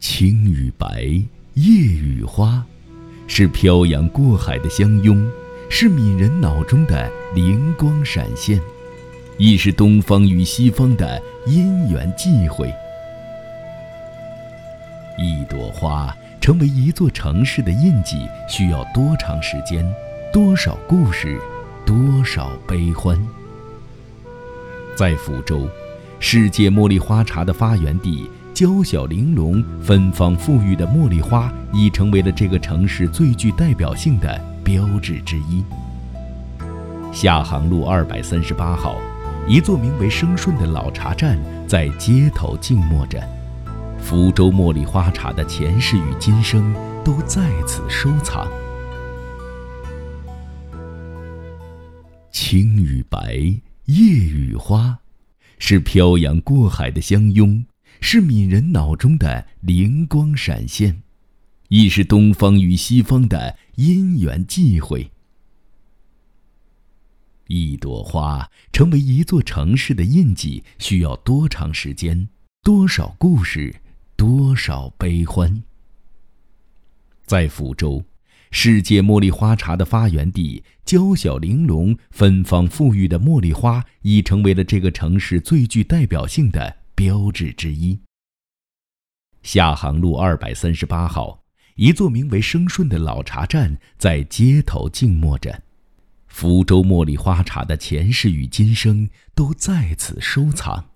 青与白，叶与花，是漂洋过海的相拥，是泯人脑中的灵光闪现，亦是东方与西方的因缘际会。一朵花成为一座城市的印记，需要多长时间，多少故事，多少悲欢。在福州，世界茉莉花茶的发源地，娇小玲珑、芬芳馥郁的茉莉花已成为了这个城市最具代表性的标志之一。下杭路238号，一座名为生顺的老茶站在街头静默着，福州茉莉花茶的前世与今生都在此收藏。青与白，叶与花，是漂洋过海的相拥，是泯人脑中的灵光闪现，亦是东方与西方的因缘际会。一朵花成为一座城市的印记，需要多长时间，多少故事，多少悲欢。在福州，世界茉莉花茶的发源地，娇小玲珑、芬芳馥郁的茉莉花已成为了这个城市最具代表性的标志之一。下杭路238号，一座名为生顺的老茶站在街头静默着，福州茉莉花茶的前世与今生都在此收藏。